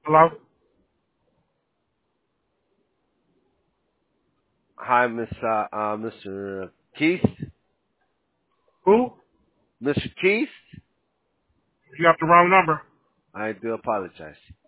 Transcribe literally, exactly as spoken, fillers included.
Hello? Hi, Miss uh, uh Mister Keith. Who? Mister Keith, You got the wrong number. I do apologize.